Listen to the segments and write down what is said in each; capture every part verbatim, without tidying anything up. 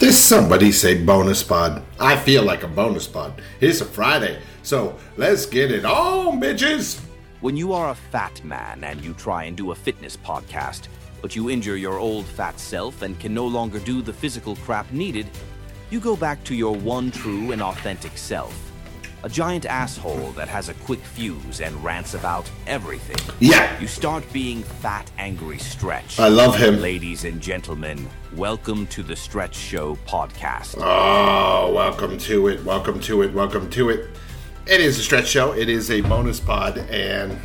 Did somebody say bonus pod? I feel like a bonus pod. It's a Friday, so let's get it on, bitches! When you are a fat man and you try and do a fitness podcast, but you injure your old fat self and can no longer do the physical crap needed, you go back to your one true and authentic self. A giant asshole that has a quick fuse and rants about everything. Yeah. You start being Fat Angry Stretch. I love him. Ladies and gentlemen, welcome to the Stretch Show podcast. Oh, welcome to it, welcome to it, welcome to it. It is a Stretch Show. It is a bonus pod, and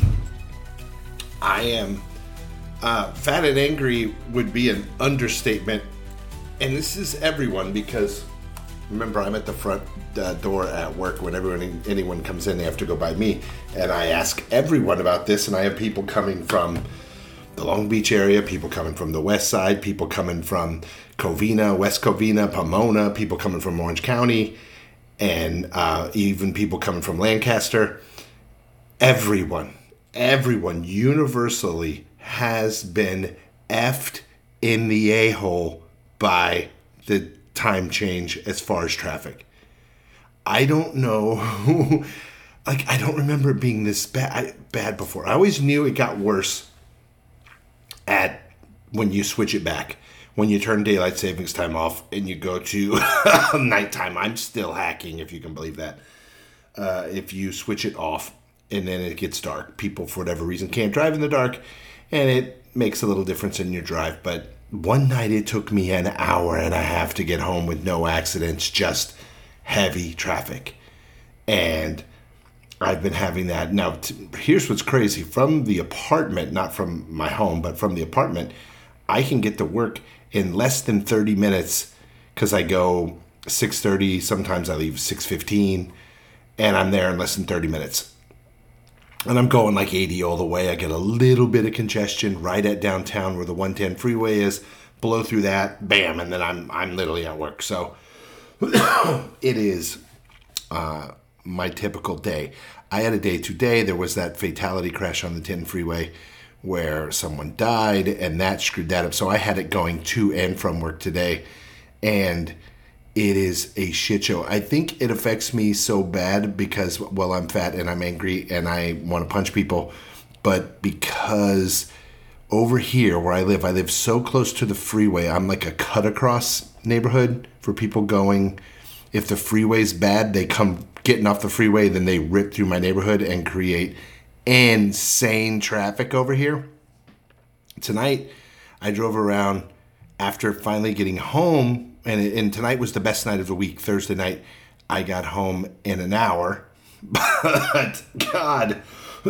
I am uh, fat and angry would be an understatement. And this is everyone because, remember, I'm at the front uh, door at work. When everyone, anyone comes in, they have to go by me. And I ask everyone about this, and I have people coming from the Long Beach area, people coming from the west side, people coming from Covina, West Covina, Pomona, people coming from Orange County, and uh, even people coming from Lancaster. Everyone, everyone universally has been effed in the a-hole by the time change as far as traffic. I don't know, like, I don't remember it being this bad, bad before. I always knew it got worse at when you switch it back. When you turn daylight savings time off and you go to nighttime. I'm still hacking, if you can believe that. Uh, if you switch it off and then it gets dark, people, for whatever reason, can't drive in the dark, and it makes a little difference in your drive. But one night it took me an hour and a half to get home with no accidents, just heavy traffic. And I've been having that. Now, t- here's what's crazy. From the apartment, not from my home, but from the apartment, I can get to work in less than thirty minutes because I go six thirty. Sometimes I leave six fifteen, and I'm there in less than thirty minutes. And I'm going like eighty all the way. I get a little bit of congestion right at downtown where the one ten freeway is. Blow through that, bam, and then I'm I'm literally at work. So it is uh, my typical day. I had a day today. There was that fatality crash on the ten freeway where someone died, and that screwed that up. So I had it going to and from work today, and it is a shit show. I think it affects me so bad because, well, I'm fat and I'm angry and I want to punch people, but because over here where I live, I live so close to the freeway. I'm like a cut across neighborhood for people going. If the freeway's bad, they come getting off the freeway, then they rip through my neighborhood and create insane traffic over here. Tonight, I drove around after finally getting home, and, and tonight was the best night of the week. Thursday night, I got home in an hour, but God,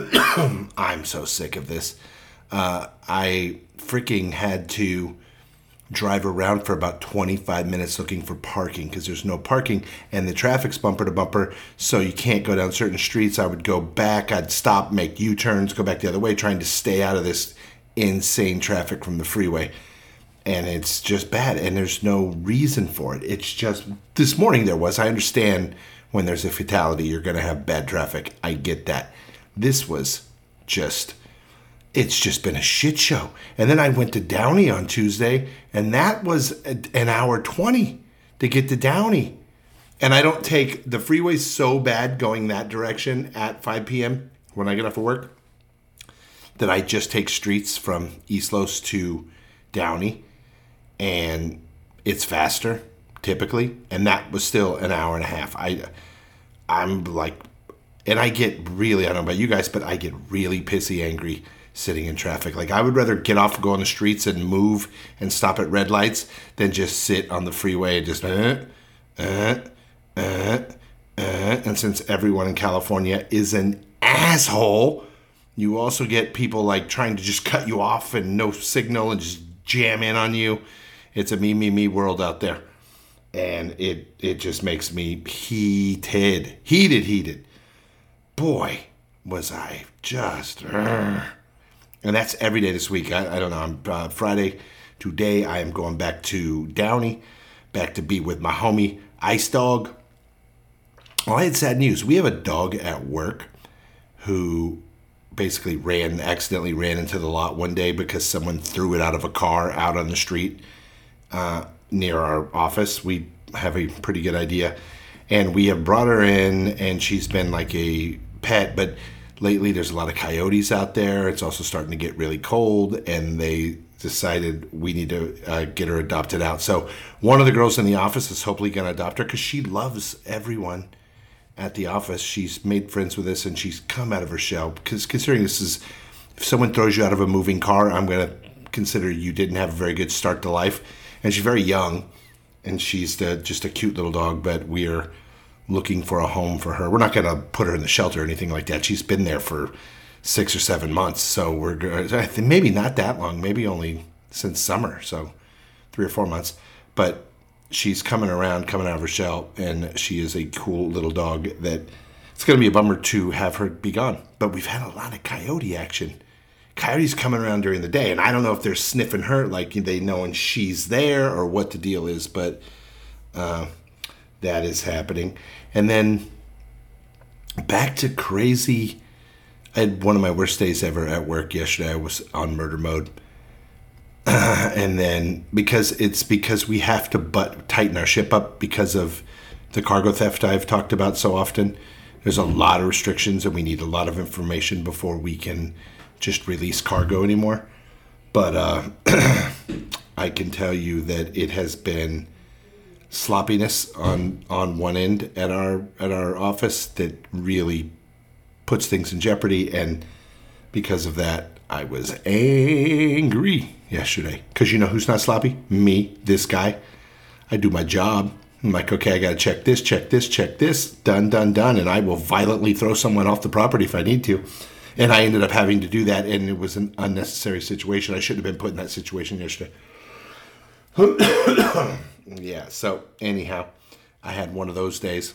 I'm so sick of this. Uh, I freaking had to drive around for about twenty-five minutes looking for parking because there's no parking and the traffic's bumper to bumper, so you can't go down certain streets. I would go back, I'd stop, make U-turns, go back the other way, trying to stay out of this insane traffic from the freeway. And it's just bad, and there's no reason for it. It's just, this morning there was. I understand when there's a fatality, you're going to have bad traffic. I get that. This was just... It's just been a shit show. And then I went to Downey on Tuesday, and that was an hour twenty to get to Downey. And I don't take, the freeway's so bad going that direction at five p.m. when I get off of work that I just take streets from East Los to Downey, and it's faster, typically. And that was still an hour and a half. I, I'm like, and I get really, I don't know about you guys, but I get really pissy angry sitting in traffic. Like, I would rather get off, go on the streets and move and stop at red lights than just sit on the freeway and just uh, uh, uh, uh. And since everyone in California is an asshole, you also get people like trying to just cut you off and no signal and just jam in on you. It's a me, me, me world out there. And it, it just makes me heated, heated, heated. Boy, was I just... Uh. And that's every day this week. I, I don't know. I'm uh, Friday. Today, I am going back to Downey, back to be with my homie, Ice Dog. Well, I had sad news. We have a dog at work who basically ran, accidentally ran into the lot one day because someone threw it out of a car out on the street. Uh, near our office. We have a pretty good idea. And we have brought her in, and she's been like a pet. But lately there's a lot of coyotes out there. It's also starting to get really cold, and they decided we need to uh, get her adopted out. So one of the girls in the office is hopefully going to adopt her because she loves everyone at the office. She's made friends with us, and she's come out of her shell. Because considering this is, if someone throws you out of a moving car, I'm going to consider you didn't have a very good start to life. And she's very young, and she's the, just a cute little dog, but we're looking for a home for her. We're not going to put her in the shelter or anything like that. She's been there for six or seven months, so we're I think maybe not that long, maybe only since summer, so three or four months. But she's coming around, coming out of her shell, and she is a cool little dog that it's going to be a bummer to have her be gone. But we've had a lot of coyote action. Coyotes coming around during the day, and I don't know if they're sniffing her, like they knowing she's there, or what the deal is, but uh, that is happening. And then back to crazy. I had one of my worst days ever at work yesterday. I was on murder mode. Uh, and then because it's because we have to but tighten our ship up because of the cargo theft I've talked about so often. There's a lot of restrictions, and we need a lot of information before we can just release cargo anymore. But uh, I can tell you that it has been sloppiness on, on one end at our at our office that really puts things in jeopardy, and because of that, I was angry yesterday. Because you know who's not sloppy? Me, this guy. I do my job. I'm like, okay, I got to check this, check this, check this, done, done, done, and I will violently throw someone off the property if I need to. And I ended up having to do that, and it was an unnecessary situation. I shouldn't have been put in that situation yesterday. Yeah, so anyhow, I had one of those days.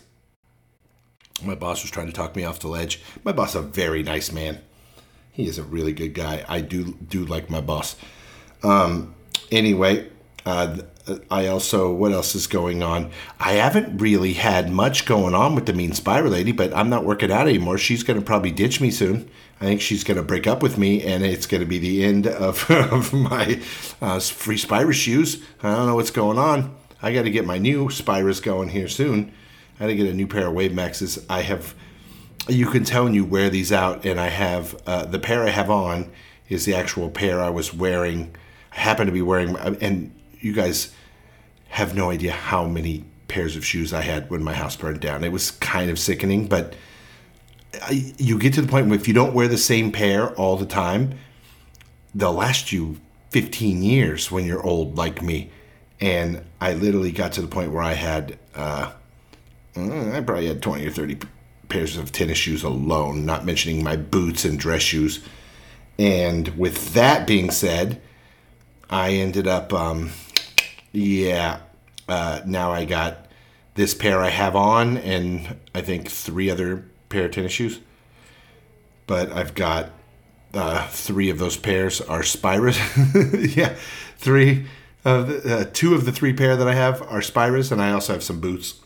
My boss was trying to talk me off the ledge. My boss is a very nice man. He is a really good guy. I do do like my boss. Um, anyway, uh, I also, what else is going on? I haven't really had much going on with the Mean Spider Lady, but I'm not working out anymore. She's going to probably ditch me soon. I think she's going to break up with me, and it's going to be the end of, of my uh, free Spyra shoes. I don't know what's going on. I got to get my new Spyras going here soon. I had to get a new pair of Wave Maxes. I have, you can tell when you wear these out, and I have, uh, the pair I have on is the actual pair I was wearing. I happen to be wearing, and you guys have no idea how many pairs of shoes I had when my house burned down. It was kind of sickening, but I, you get to the point where if you don't wear the same pair all the time, they'll last you fifteen years when you're old like me. And I literally got to the point where I had, uh, I probably had twenty or thirty pairs of tennis shoes alone, not mentioning my boots and dress shoes. And with that being said, I ended up, um, yeah, uh, now I got this pair I have on, and I think three other pair of tennis shoes. But I've got uh, three of those pairs are Spyras. Yeah, three. Uh, the, uh, two of the three pair that I have are Spyras, and I also have some boots.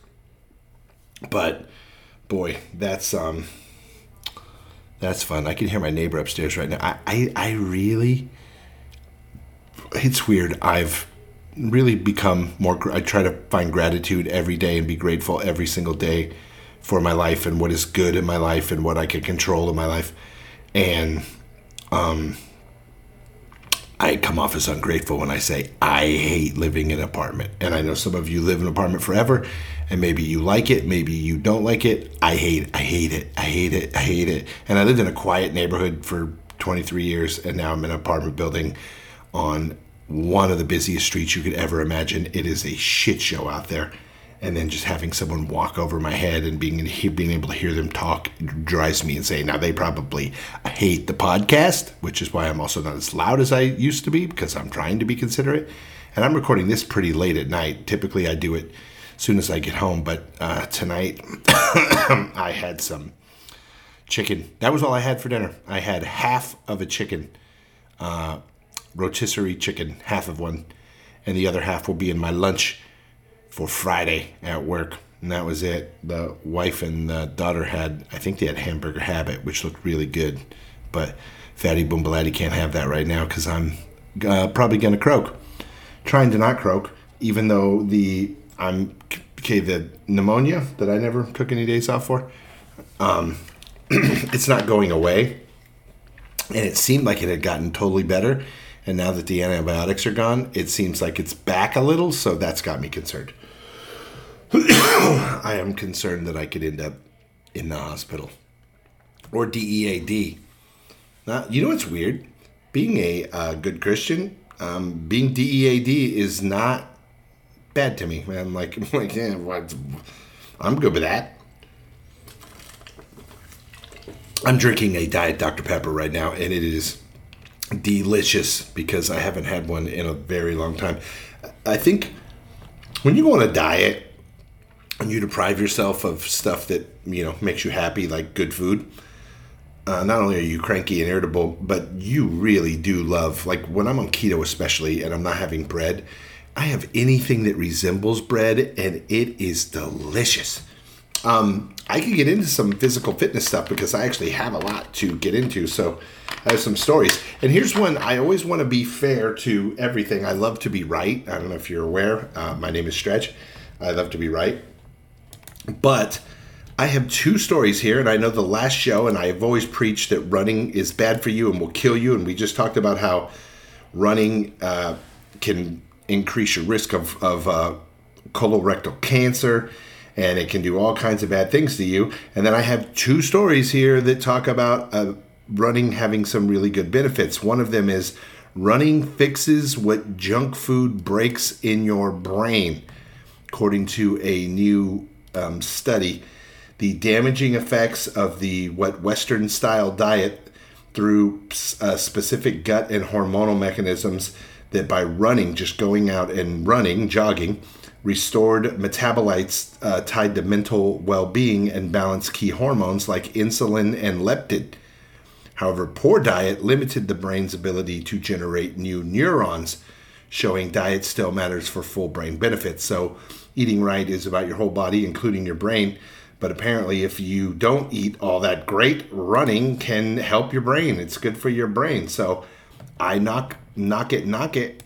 But boy, that's um, that's fun. I can hear my neighbor upstairs right now. I, I, I really, it's weird. I've really become more. I try to find gratitude every day and be grateful every single day for my life and what is good in my life and what I can control in my life. And um. I come off as ungrateful when I say I hate living in an apartment. And I know some of you live in an apartment forever, and maybe you like it, maybe you don't like it. I hate it. I hate it. I hate it. I hate it. And I lived in a quiet neighborhood for twenty-three years, and now I'm in an apartment building on one of the busiest streets you could ever imagine. It is a shit show out there. And then just having someone walk over my head and being being able to hear them talk drives me insane. Now, they probably hate the podcast, which is why I'm also not as loud as I used to be, because I'm trying to be considerate. And I'm recording this pretty late at night. Typically, I do it as soon as I get home. But uh, tonight, I had some chicken. That was all I had for dinner. I had half of a chicken, uh, rotisserie chicken, half of one. And the other half will be in my lunch for Friday at work, and that was it. The wife and the daughter had, I think they had Hamburger Habit, which looked really good, but Fatty Boombalatti can't have that right now because I'm uh, probably going to croak. Trying to not croak, even though the I'm okay the pneumonia that I never took any days off for, um, it's not going away, and it seemed like it had gotten totally better, and now that the antibiotics are gone, it seems like it's back a little. So that's got me concerned. I am concerned that I could end up in the hospital or D E A D. Now, you know what's weird? Being a uh, good Christian, um, being D E A D is not bad to me. I'm like, I'm like, yeah, what? I'm good with that. I'm drinking a Diet Doctor Pepper right now, and it is delicious because I haven't had one in a very long time. I think when you go on a diet and you deprive yourself of stuff that, you know, makes you happy, like good food, Uh, not only are you cranky and irritable, but you really do love, like when I'm on keto especially, and I'm not having bread, I have anything that resembles bread, and it is delicious. Um, I could get into some physical fitness stuff because I actually have a lot to get into, so I have some stories. And here's one. I always want to be fair to everything. I love to be right. I don't know if you're aware. Uh, my name is Stretch. I love to be right. But I have two stories here, and I know the last show, and I've always preached that running is bad for you and will kill you, and we just talked about how running uh, can increase your risk of, of uh, colorectal cancer, and it can do all kinds of bad things to you. And then I have two stories here that talk about uh, running having some really good benefits. One of them is running fixes what junk food breaks in your brain, according to a new um, study. The damaging effects of the what Western-style diet through uh, specific gut and hormonal mechanisms that by running, just going out and running, jogging, restored metabolites uh, tied to mental well-being and balanced key hormones like insulin and leptin. However, poor diet limited the brain's ability to generate new neurons, showing diet still matters for full brain benefits. So eating right is about your whole body, including your brain. But apparently, if you don't eat all that great, running can help your brain. It's good for your brain. So I knock, knock it, knock it,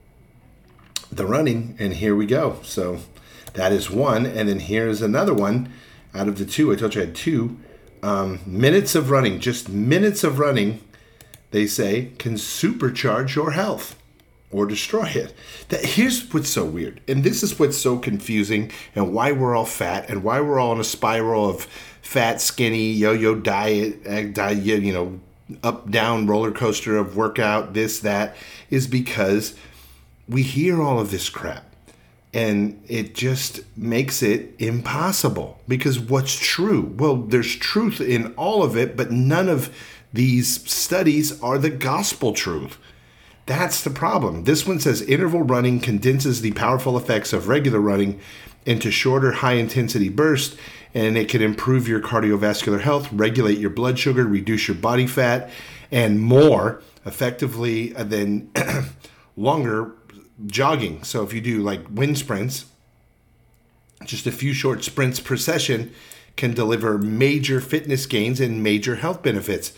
the running, and here we go. So that is one. And then here's another one out of the two. I told you I had two. Um, minutes of running, just minutes of running, they say, can supercharge your health or destroy it. That, here's what's so weird, and this is what's so confusing, and why we're all fat, and why we're all in a spiral of fat, skinny, yo-yo diet, uh, diet, you know, up, down roller coaster of workout, this, that, is because we hear all of this crap, and it just makes it impossible. Because what's true? Well, there's truth in all of it, but none of these studies are the gospel truth. That's the problem. This one says interval running condenses the powerful effects of regular running into shorter, high-intensity bursts, and it can improve your cardiovascular health, regulate your blood sugar, reduce your body fat, and more effectively than longer jogging. So if you do like wind sprints, just a few short sprints per session can deliver major fitness gains and major health benefits.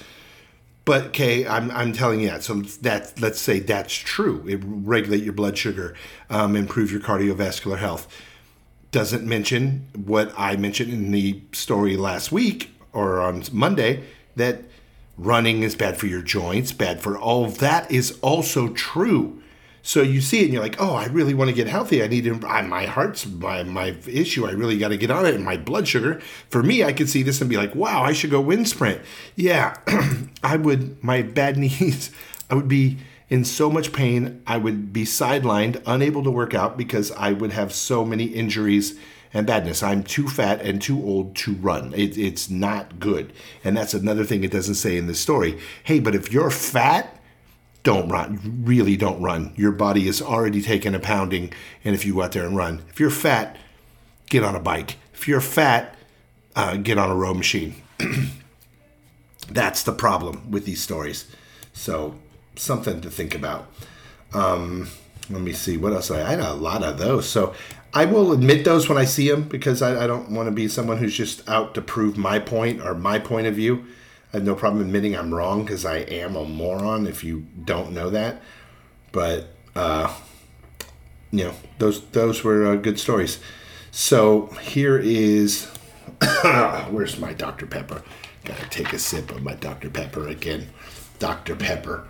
But okay, I'm I'm telling you that. So that let's say that's true. It regulate your blood sugar, um, improve your cardiovascular health. Doesn't mention what I mentioned in the story last week or on Monday, that running is bad for your joints, bad for all of that is also true. So you see it and you're like, oh, I really want to get healthy. I need to, I, my heart's my, my issue. I really got to get on it. And my blood sugar. For me, I could see this and be like, wow, I should go wind sprint. Yeah, I would, my bad knees, I would be in so much pain. I would be sidelined, unable to work out because I would have so many injuries and badness. I'm too fat and too old to run. It, it's not good. And that's another thing it doesn't say in this story. Hey, but if you're fat, don't run. Really don't run. Your body is already taking a pounding, and if you go out there and run. If you're fat, get on a bike. If you're fat, uh, get on a row machine. That's the problem with these stories. So, something to think about. Um, let me see. What else? I, I had a lot of those. So, I will admit those when I see them, because I, I don't want to be someone who's just out to prove my point or my point of view. I have no problem admitting I'm wrong, because I am a moron if you don't know that. But uh, you know, those those were uh, good stories. So here is, where's my Doctor Pepper? Gotta take a sip of my Doctor Pepper again. Doctor Pepper.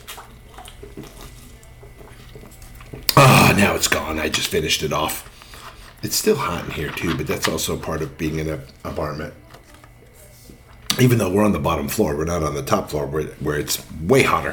Ah, oh, now it's gone. I just finished it off. It's still hot in here too, but that's also part of being in an apartment. Even though we're on the bottom floor, we're not on the top floor where, where it's way hotter.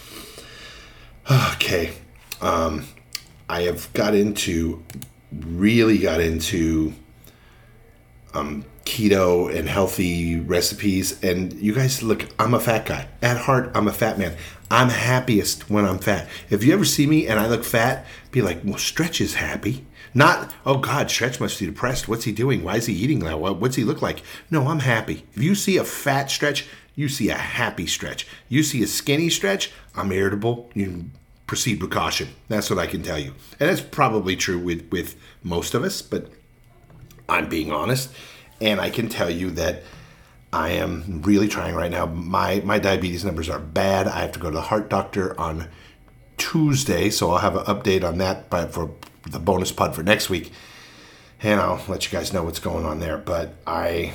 Okay. Um, I have got into, really got into um, keto and healthy recipes. And you guys, look, I'm a fat guy. At heart, I'm a fat man. I'm happiest when I'm fat. If you ever see me and I look fat, be like, well, Stretch is happy. Not, oh God, Stretch must be depressed. What's he doing? Why is he eating that? What's he look like? No, I'm happy. If you see a fat Stretch, you see a happy Stretch. You see a skinny Stretch, I'm irritable. You proceed with caution. That's what I can tell you. And that's probably true with, with most of us, but I'm being honest. And I can tell you that I am really trying right now. My my diabetes numbers are bad. I have to go to the heart doctor on Tuesday, so I'll have an update on that by, for the bonus pod for next week. And I'll let you guys know what's going on there. But I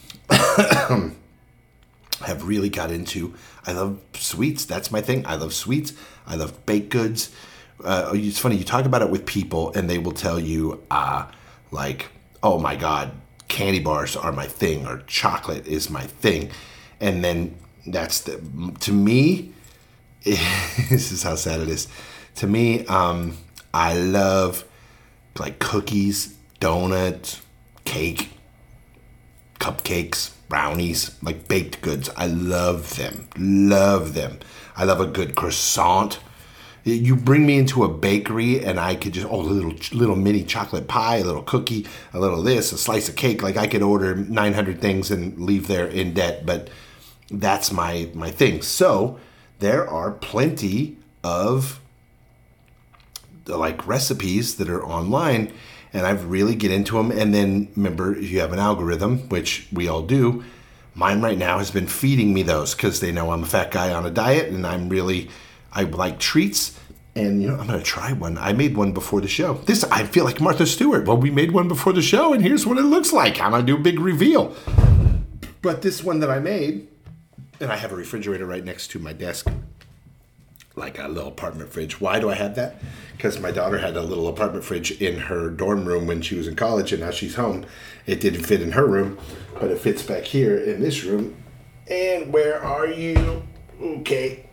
have really got into, I love sweets. That's my thing. I love sweets. I love baked goods. Uh, it's funny, you talk about it with people and they will tell you, uh, like, oh my God, candy bars are my thing, or chocolate is my thing. And then that's the, to me, this is how sad it is. To me, um, I love like cookies, donuts, cake, cupcakes, brownies, like baked goods. I love them, love them. I love a good croissant. You bring me into a bakery and I could just, oh, a little, little mini chocolate pie, a little cookie, a little this, a slice of cake. Like I could order nine hundred things and leave there in debt, but that's my, my thing. So there are plenty of like recipes that are online and I've really get into them. And then remember, you have an algorithm, which we all do. Mine right now has been feeding me those because they know I'm a fat guy on a diet and I'm really, I like treats. And, you know, I'm going to try one. I made one before the show. This, I feel like Martha Stewart. Well, we made one before the show and here's what it looks like. I'm going to do a big reveal. But this one that I made, and I have a refrigerator right next to my desk, like a little apartment fridge. Why do I have that? Because my daughter had a little apartment fridge in her dorm room when she was in college, and now she's home. It didn't fit in her room, but it fits back here in this room. And where are you? Okay.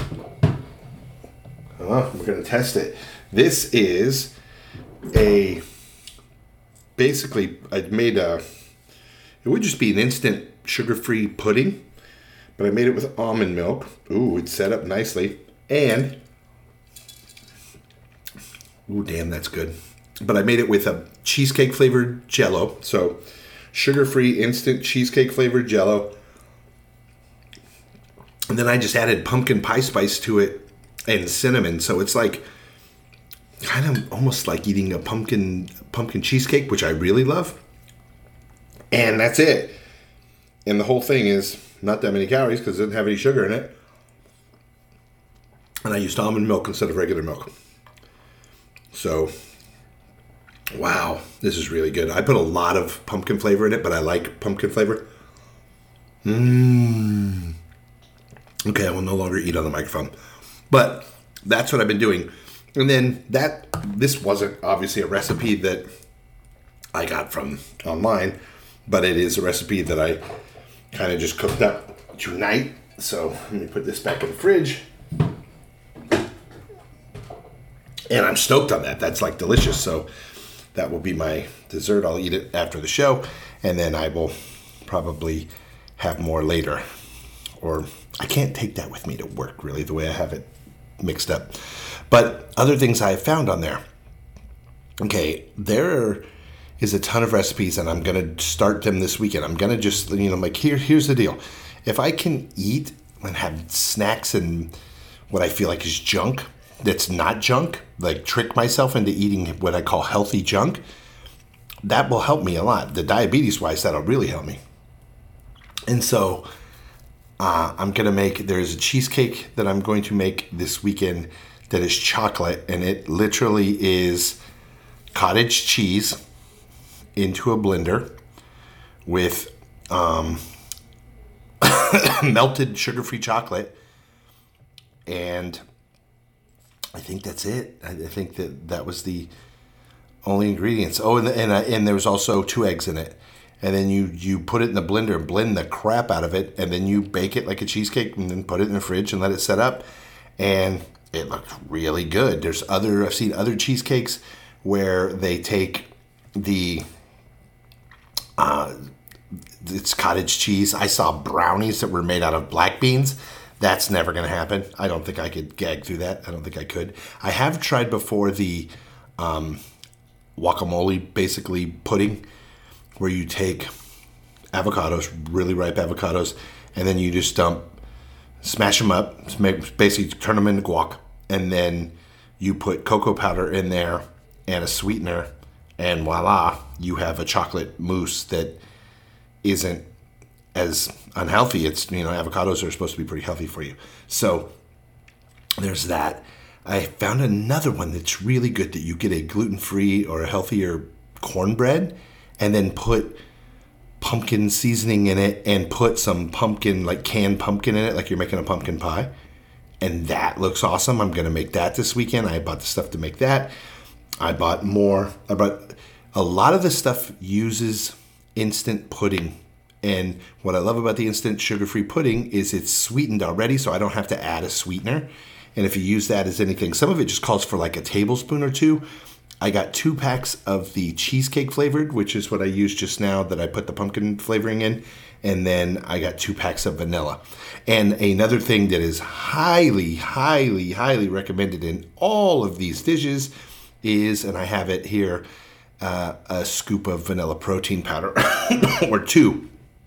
Oh, we're going to test it. This is a, basically, I made a, it would just be an instant sugar-free pudding, but I made it with almond milk. Ooh, it's set up nicely. And, ooh, damn, that's good. But I made it with a cheesecake flavored Jell-O. So, sugar-free, instant cheesecake flavored Jell-O. And then I just added pumpkin pie spice to it and cinnamon. So it's like, kind of almost like eating a pumpkin pumpkin cheesecake, which I really love. And that's it. And the whole thing is not that many calories because it doesn't have any sugar in it. And I used almond milk instead of regular milk. So, wow, this is really good. I put a lot of pumpkin flavor in it, but I like pumpkin flavor. Mmm. Okay, I will no longer eat on the microphone. But that's what I've been doing. And then that, this wasn't obviously a recipe that I got from online, but it is a recipe that I kind of just cooked up tonight. So let me put this back in the fridge. And I'm stoked on that. That's like delicious. So that will be my dessert. I'll eat it after the show. And then I will probably have more later. Or I can't take that with me to work, really, the way I have it mixed up. But other things I have found on there. Okay, there is a ton of recipes, and I'm going to start them this weekend. I'm going to just, you know, like, here, here's the deal. If I can eat and have snacks and what I feel like is junk, that's not junk, like trick myself into eating what I call healthy junk, that will help me a lot. The diabetes-wise, that'll really help me. And so uh, I'm going to make, there's a cheesecake that I'm going to make this weekend that is chocolate, and it literally is cottage cheese into a blender with um, melted sugar-free chocolate, and I think that's it. I think that that was the only ingredients. Oh, and and, uh, and there was also two eggs in it. And then you, you put it in the blender and blend the crap out of it, and then you bake it like a cheesecake and then put it in the fridge and let it set up. And it looked really good. There's other, I've seen other cheesecakes where they take the, uh, it's cottage cheese. I saw brownies that were made out of black beans. That's never going to happen. I don't think I could gag through that. I don't think I could. I have tried before the um, guacamole, basically pudding, where you take avocados, really ripe avocados, and then you just dump, smash them up, basically turn them into guac, and then you put cocoa powder in there and a sweetener, and voila, you have a chocolate mousse that isn't as unhealthy. It's, you know, avocados are supposed to be pretty healthy for you. So there's that. I found another one that's really good, that you get a gluten-free or a healthier cornbread, and then put pumpkin seasoning in it and put some pumpkin, like canned pumpkin in it, like you're making a pumpkin pie. And that looks awesome. I'm going to make that this weekend. I bought the stuff to make that. I bought more. I bought a lot of the stuff uses instant pudding. And what I love about the instant sugar-free pudding is it's sweetened already, so I don't have to add a sweetener. And if you use that as anything, some of it just calls for like a tablespoon or two. I got two packs of the cheesecake flavored, which is what I used just now that I put the pumpkin flavoring in. And then I got two packs of vanilla. And another thing that is highly, highly, highly recommended in all of these dishes is, and I have it here, uh, a scoop of vanilla protein powder or two.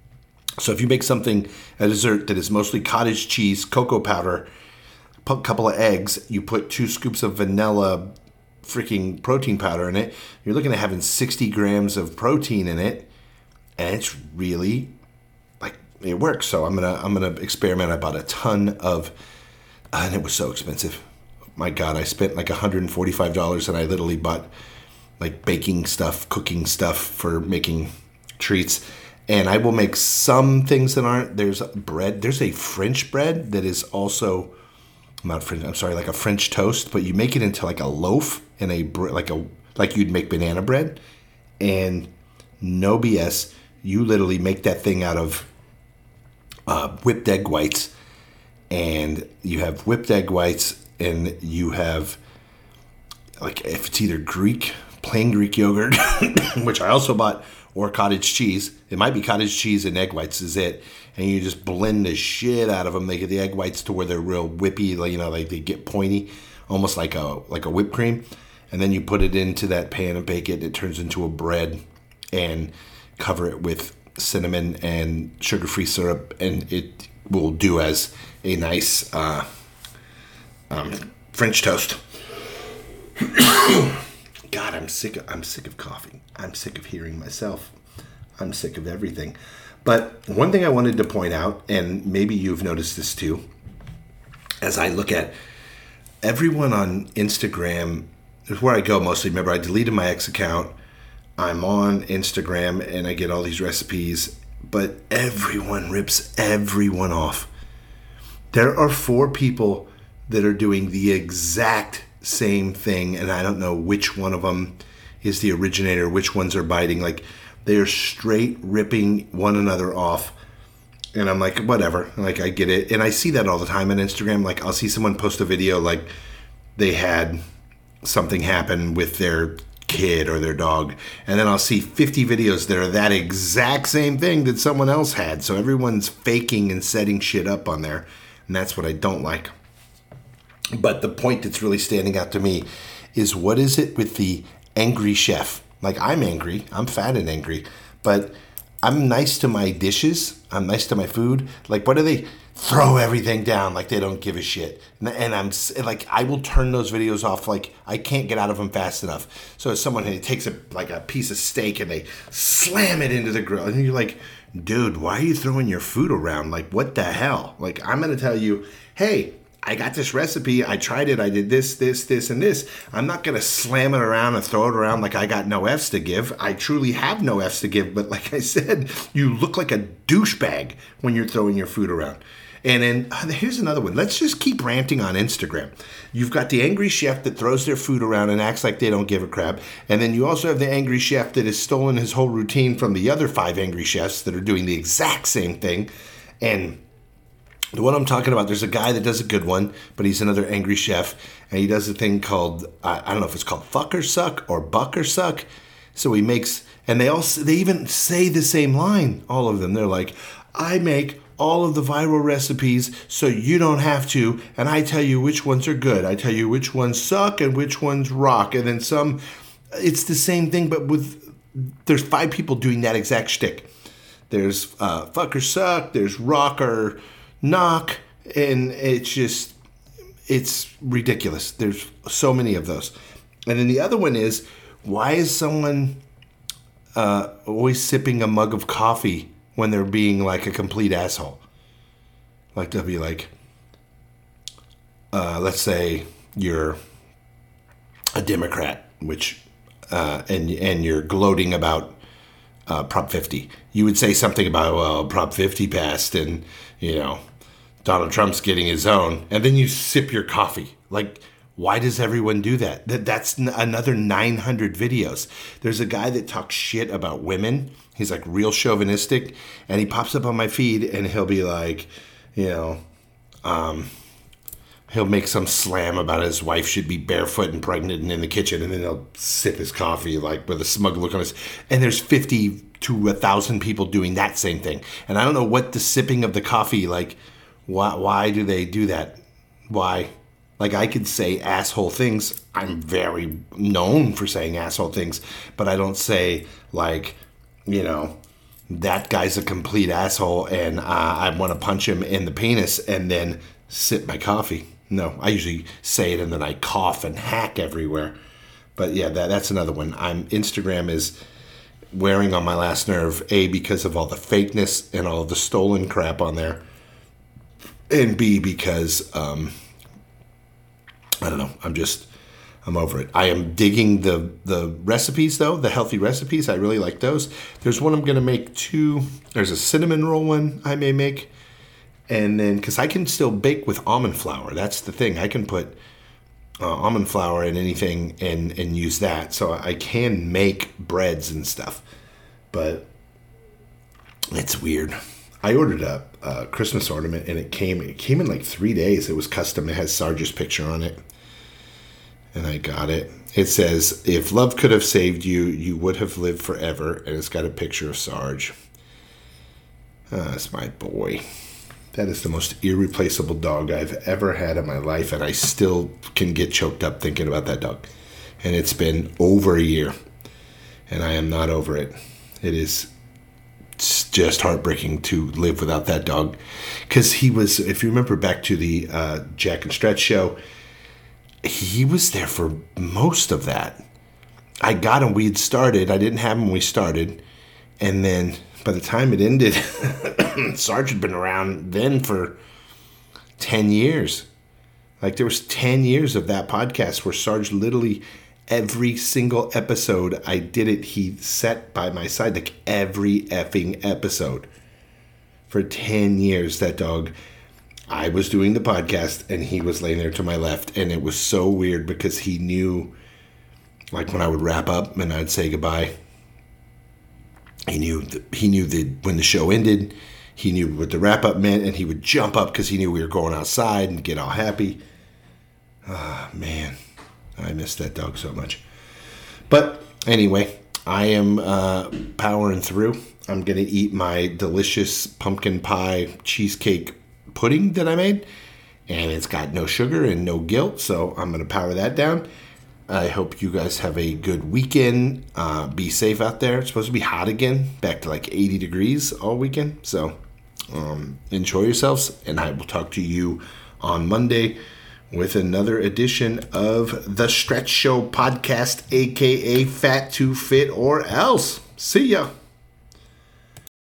So if you make something, a dessert that is mostly cottage cheese, cocoa powder, a couple of eggs, you put two scoops of vanilla freaking protein powder in it, you're looking at having sixty grams of protein in it, and it's really, like, it works. So I'm gonna I'm gonna experiment. I bought a ton of, uh, and it was so expensive. My God, I spent like one hundred forty-five dollars, and I literally bought like baking stuff, cooking stuff for making treats. And I will make some things that aren't. There's bread. There's a French bread that is also, not French, I'm sorry, like a French toast, but you make it into like a loaf and a like a like you'd make banana bread, and no B S, you literally make that thing out of uh, whipped egg whites, and you have whipped egg whites, and you have, like, if it's either Greek, plain Greek yogurt, which I also bought, or cottage cheese. It might be cottage cheese and egg whites is it. And you just blend the shit out of them. They get the egg whites to where they're real whippy, like, you know, like they get pointy, almost like a like a whipped cream. And then you put it into that pan and bake it. It turns into a bread, and cover it with cinnamon and sugar-free syrup, and it will do as a nice uh, um, French toast. God, I'm sick of, I'm sick of coughing. I'm sick of hearing myself. I'm sick of everything. But one thing I wanted to point out, and maybe you've noticed this too, as I look at everyone on Instagram, is where I go mostly. Remember, I deleted my ex account. I'm on Instagram, and I get all these recipes, but everyone rips everyone off. There are four people that are doing the exact same thing, and I don't know which one of them is the originator, which ones are biting. Like, they are straight ripping one another off, and I'm like, whatever, like, I get it. And I see that all the time on Instagram. Like, I'll see someone post a video, like they had something happen with their kid or their dog, and then I'll see fifty videos that are that exact same thing that someone else had. So everyone's faking and setting shit up on there, and that's what I don't like. But the point that's really standing out to me is, what is it with the angry chef? Like, I'm angry. I'm fat and angry. But I'm nice to my dishes. I'm nice to my food. Like, what do they throw everything down like they don't give a shit? And, and I'm like, I will turn those videos off. Like, I can't get out of them fast enough. So if someone takes a like a piece of steak and they slam it into the grill, and you're like, dude, why are you throwing your food around? Like, what the hell? Like, I'm going to tell you, hey, I got this recipe. I tried it. I did this, this, this, and this. I'm not going to slam it around and throw it around like I got no F's to give. I truly have no F's to give. But like I said, you look like a douchebag when you're throwing your food around. And then uh, here's another one. Let's just keep ranting on Instagram. You've got the angry chef that throws their food around and acts like they don't give a crap. And then you also have the angry chef that has stolen his whole routine from the other five angry chefs that are doing the exact same thing. And the one I'm talking about, there's a guy that does a good one, but he's another angry chef. And he does a thing called, I, I don't know if it's called fuck or suck or buck or suck. So he makes, and they all, they even say the same line, all of them. They're like, I make all of the viral recipes so you don't have to, and I tell you which ones are good. I tell you which ones suck and which ones rock. And then some, it's the same thing, but with, there's five people doing that exact shtick. There's uh, fuck or suck, there's rock or knock, and it's just, it's ridiculous. There's so many of those. And then the other one is, why is someone uh, always sipping a mug of coffee when they're being like a complete asshole? Like they'll be like, uh, let's say you're a Democrat, which, uh, and and you're gloating about uh, Prop fifty. You would say something about, well, Prop fifty passed, and you know, Donald Trump's getting his own, and then you sip your coffee. Like, why does everyone do that? That that's n- another nine hundred videos. There's a guy that talks shit about women. He's like real chauvinistic, and he pops up on my feed, and he'll be like, you know, um, he'll make some slam about his wife should be barefoot and pregnant and in the kitchen, and then he'll sip his coffee like with a smug look on his. And there's fifty to a thousand people doing that same thing, and I don't know what the sipping of the coffee, like, why why do they do that? Why? Like, I could say asshole things. I'm very known for saying asshole things, but I don't say, like, you know, that guy's a complete asshole and uh, I want to punch him in the penis and then sip my coffee. No, I usually say it and then I cough and hack everywhere. But yeah, that, that's another one. I'm Instagram is wearing on my last nerve, A, because of all the fakeness and all the stolen crap on there, and B, because um, I don't know, I'm just, I'm over it. I am digging the the recipes, though, the healthy recipes. I really like those. There's one I'm going to make too. There's a cinnamon roll one I may make. And then, because I can still bake with almond flour. That's the thing. I can put uh, almond flour in anything and, and use that. So I can make breads and stuff. But it's weird. I ordered a, a Christmas ornament, and it came, it came in like three days. It was custom. It has Sarge's picture on it. And I got it. It says, if love could have saved you, you would have lived forever. And it's got a picture of Sarge. Ah, that's my boy. That is the most irreplaceable dog I've ever had in my life. And I still can get choked up thinking about that dog. And it's been over a year. And I am not over it. It is just heartbreaking to live without that dog. Because he was, if you remember back to the uh, Jack and Stretch show, he was there for most of that. I got him. We had started. I didn't have him when we started. And then by the time it ended, Sarge had been around then for ten years. Like, there was ten years of that podcast where Sarge literally, every single episode I did it, he sat by my side, like every effing episode. For ten years, that dog, I was doing the podcast and he was laying there to my left. And it was so weird because he knew, like when I would wrap up and I'd say goodbye, he knew that, he knew that when the show ended, he knew what the wrap up meant, and he would jump up because he knew we were going outside and get all happy. Ah, man, I miss that dog so much. But anyway, I am uh, powering through. I'm going to eat my delicious pumpkin pie cheesecake pudding that I made, and it's got no sugar and no guilt, so I'm going to power that down. I hope you guys have a good weekend. Uh, be safe out there. It's supposed to be hot again, back to like eighty degrees all weekend, so um, enjoy yourselves, and I will talk to you on Monday with another edition of the Stretch Show podcast, aka Fat to Fit or Else. See ya.